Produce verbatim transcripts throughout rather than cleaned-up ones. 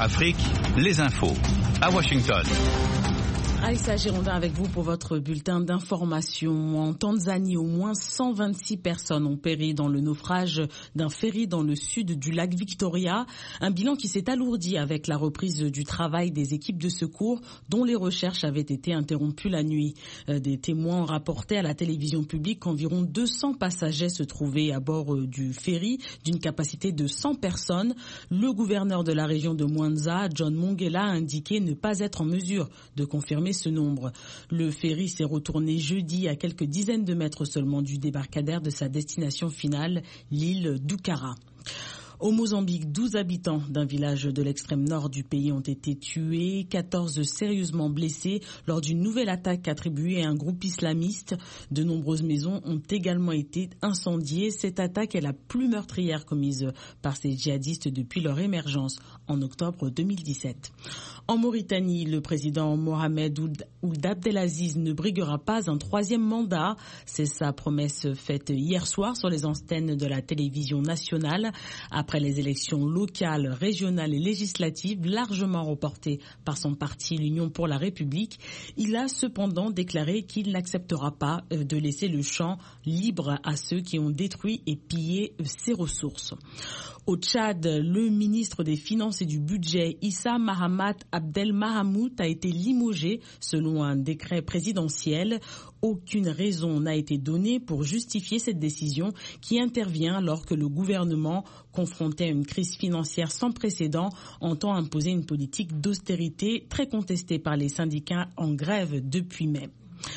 Afrique, les infos. À Washington. Aïssa Girondin avec vous pour votre bulletin d'information. En Tanzanie, au moins cent vingt-six personnes ont péri dans le naufrage d'un ferry dans le sud du lac Victoria. Un bilan qui s'est alourdi avec la reprise du travail des équipes de secours dont les recherches avaient été interrompues la nuit. Des témoins ont rapporté à la télévision publique qu'environ deux cents passagers se trouvaient à bord du ferry d'une capacité de cent personnes. Le gouverneur de la région de Mwanza, John Mongela, a indiqué ne pas être en mesure de confirmer ce nombre. Le ferry s'est retourné jeudi à quelques dizaines de mètres seulement du débarcadère de sa destination finale, l'île d'Ukara. Au Mozambique, douze habitants d'un village de l'extrême nord du pays ont été tués, quatorze sérieusement blessés lors d'une nouvelle attaque attribuée à un groupe islamiste. De nombreuses maisons ont également été incendiées. Cette attaque est la plus meurtrière commise par ces djihadistes depuis leur émergence en octobre deux mille dix-sept. En Mauritanie, le président Mohamed Ould Abdelaziz ne briguera pas un troisième mandat. C'est sa promesse faite hier soir sur les antennes de la télévision nationale. Après les élections locales, régionales et législatives largement reportées par son parti l'Union pour la République, il a cependant déclaré qu'il n'acceptera pas de laisser le champ libre à ceux qui ont détruit et pillé ses ressources. Au Tchad, le ministre des Finances et du Budget, Issa Mahamat Abdel Mahamoud, a été limogé selon un décret présidentiel. Aucune raison n'a été donnée pour justifier cette décision qui intervient alors que le gouvernement, confronté à une crise financière sans précédent, entend imposer une politique d'austérité très contestée par les syndicats en grève depuis mai.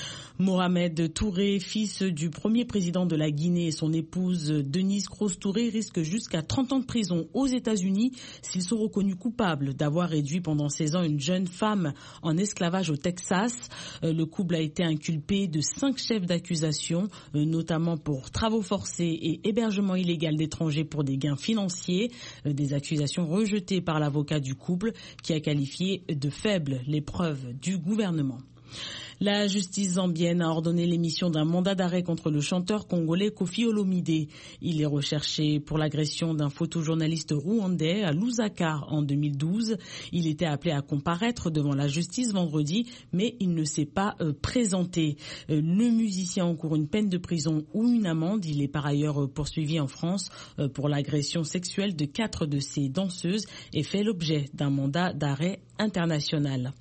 Mohamed Touré, fils du premier président de la Guinée, et son épouse Denise Kroos Touré risquent jusqu'à trente ans de prison aux États-Unis s'ils sont reconnus coupables d'avoir réduit pendant seize ans une jeune femme en esclavage au Texas. Le couple a été inculpé de cinq chefs d'accusation, notamment pour travaux forcés et hébergement illégal d'étrangers pour des gains financiers. Des accusations rejetées par l'avocat du couple qui a qualifié de faibles les preuves du gouvernement. La justice zambienne a ordonné l'émission d'un mandat d'arrêt contre le chanteur congolais Koffi Olomide. Il est recherché pour l'agression d'un photojournaliste rwandais à Lusaka en deux mille douze. Il était appelé à comparaître devant la justice vendredi, mais il ne s'est pas euh, présenté. Euh, le musicien encourt une peine de prison ou une amende. Il est par ailleurs poursuivi en France euh, pour l'agression sexuelle de quatre de ses danseuses et fait l'objet d'un mandat d'arrêt international.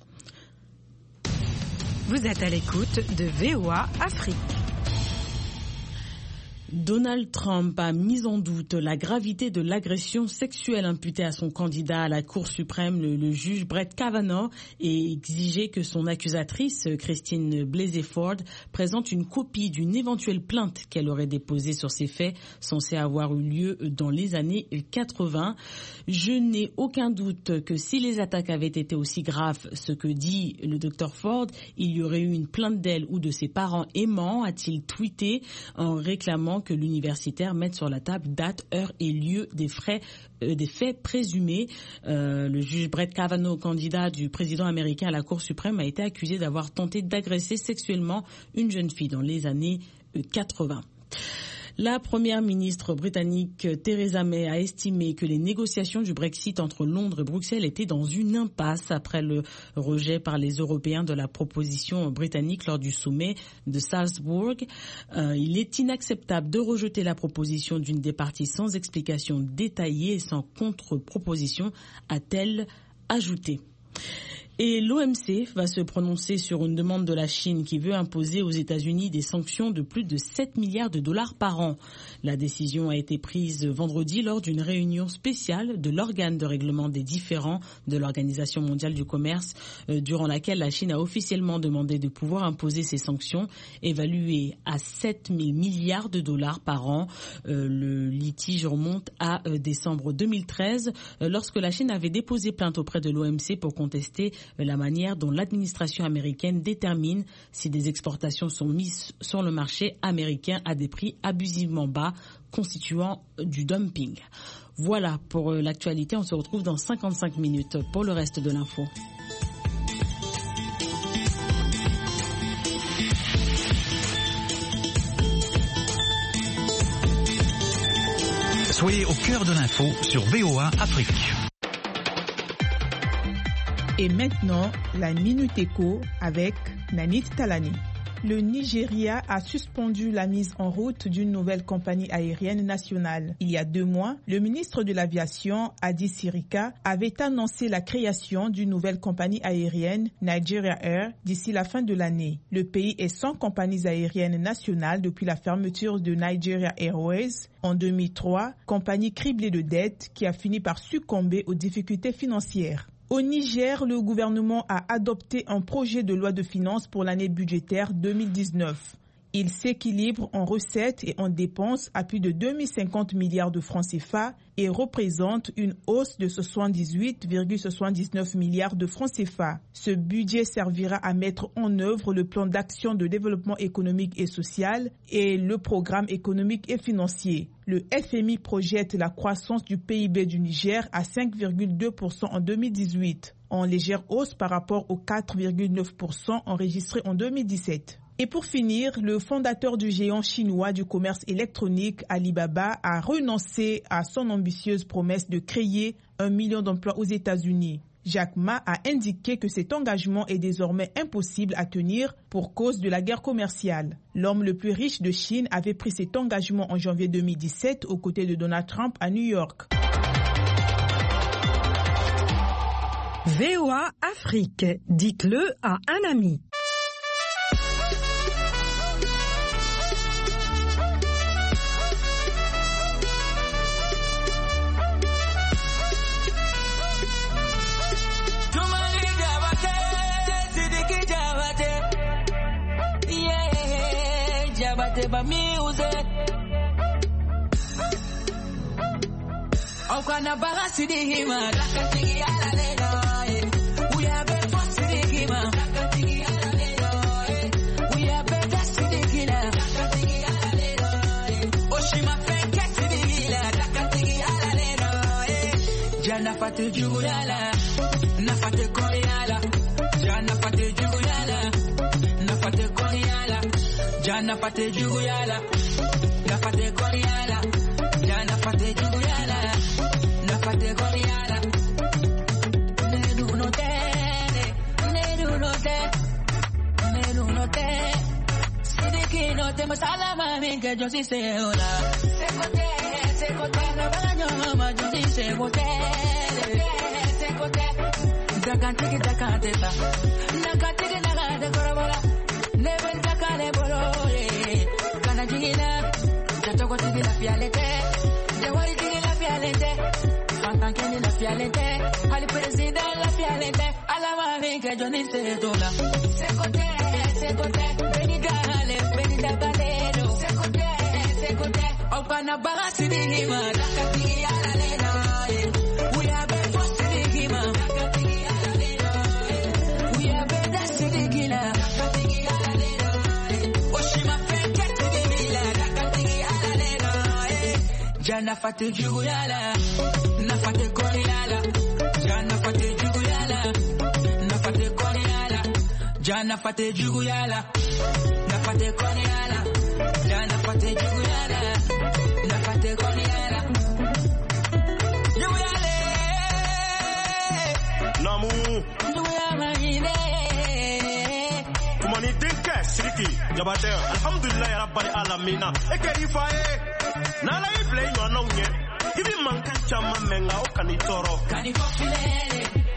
Vous êtes à l'écoute de V O A Afrique. Donald Trump a mis en doute la gravité de l'agression sexuelle imputée à son candidat à la Cour suprême, le, le juge Brett Kavanaugh, et exigé que son accusatrice, Christine Blasey Ford, présente une copie d'une éventuelle plainte qu'elle aurait déposée sur ces faits censés avoir eu lieu dans les années quatre-vingts. Je n'ai aucun doute que si les attaques avaient été aussi graves, ce que dit le docteur Ford, il y aurait eu une plainte d'elle ou de ses parents aimants, a-t-il tweeté en réclamant que l'universitaire mette sur la table date, heure et lieu des, frais, euh, des faits présumés. Euh, le juge Brett Kavanaugh, candidat du président américain à la Cour suprême, a été accusé d'avoir tenté d'agresser sexuellement une jeune fille dans les années euh, quatre-vingts. La première ministre britannique Theresa May a estimé que les négociations du Brexit entre Londres et Bruxelles étaient dans une impasse après le rejet par les Européens de la proposition britannique lors du sommet de Salzbourg. Euh, il est inacceptable de rejeter la proposition d'une des parties sans explication détaillée et sans contre-proposition, a-t-elle ajouté. Et l'O M C va se prononcer sur une demande de la Chine qui veut imposer aux États-Unis des sanctions de plus de sept milliards de dollars par an. La décision a été prise vendredi lors d'une réunion spéciale de l'organe de règlement des différends de l'Organisation mondiale du commerce, euh, durant laquelle la Chine a officiellement demandé de pouvoir imposer ces sanctions évaluées à sept mille milliards de dollars par an. Euh, le litige remonte à euh, décembre deux mille treize, euh, lorsque la Chine avait déposé plainte auprès de l'O M C pour contester la manière dont l'administration américaine détermine si des exportations sont mises sur le marché américain à des prix abusivement bas, constituant du dumping. Voilà pour l'actualité. On se retrouve dans cinquante-cinq minutes pour le reste de l'info. Soyez au cœur de l'info sur V O A Afrique. Et maintenant, la Minute Éco avec Nanit Talani. Le Nigeria a suspendu la mise en route d'une nouvelle compagnie aérienne nationale. Il y a deux mois, le ministre de l'Aviation, Hadi Sirika, avait annoncé la création d'une nouvelle compagnie aérienne, Nigeria Air, d'ici la fin de l'année. Le pays est sans compagnies aériennes nationales depuis la fermeture de Nigeria Airways en deux mille trois, compagnie criblée de dettes qui a fini par succomber aux difficultés financières. Au Niger, le gouvernement a adopté un projet de loi de finances pour l'année budgétaire deux mille dix-neuf. Il s'équilibre en recettes et en dépenses à plus de deux mille cinquante milliards de francs C F A et représente une hausse de soixante-dix-huit virgule soixante-dix-neuf milliards de francs C F A. Ce budget servira à mettre en œuvre le plan d'action de développement économique et social et le programme économique et financier. Le F M I projette la croissance du P I B du Niger à cinq virgule deux pour cent en deux mille dix-huit, en légère hausse par rapport aux quatre virgule neuf pour cent enregistrés en deux mille dix-sept. Et pour finir, le fondateur du géant chinois du commerce électronique Alibaba a renoncé à son ambitieuse promesse de créer un million d'emplois aux États-Unis. Jack Ma a indiqué que cet engagement est désormais impossible à tenir pour cause de la guerre commerciale. L'homme le plus riche de Chine avait pris cet engagement en janvier deux mille dix-sept aux côtés de Donald Trump à New York. V O A Afrique, dites-le à un ami. Ba music Okana baga sidihima lakatigi ala leno we have been for sidihima lakatigi ala leno we have been sidihila lakatigi ala leno Oshima fake sidihila lakatigi ala leno Jana fatu juyala na fatu koyala Jana fatu juyala na fatu koyala Jana fate juguyala, na fate koreala. Jana fate juguyala, na fate koreala. Nedu no te, nedu no te, nedu no te. Sidiki no te masala mami que yo sí sé hola. Se cote, se cote, no baño ma yo sí sé cote, se cote. Dakantiki dakanteta, nakantiki nakante korobola. Never dakale bolole, kana jingina, jatoko tigi la fialete, jawari tigi la fialete, fantanke ni la fialete, ali president la fialete, alama vinke joni se tola. Se kote, se kote, beni dale, beni dabalero, se kote, se kote, opana baga sidihima, dakatigi ala lena, we have been for sidihima, dakatigi ala lena, we have been da sidigila, dakatigi ala. Jana fate juguyala, na fate koreala. Jana fate juguyala, na fate koreala. Jana fate juguyala, na fate koreala. Jana fate juguyala, na fate koreala. Juguyale, namu. Juguyama ine. Kumani dinke siriki, jabate. Alhamdulillah ya rabbal alamina. Ekeri faye. Nala ible no no nye. Ibi manka chama menga o kanitoro. Kanifofilele.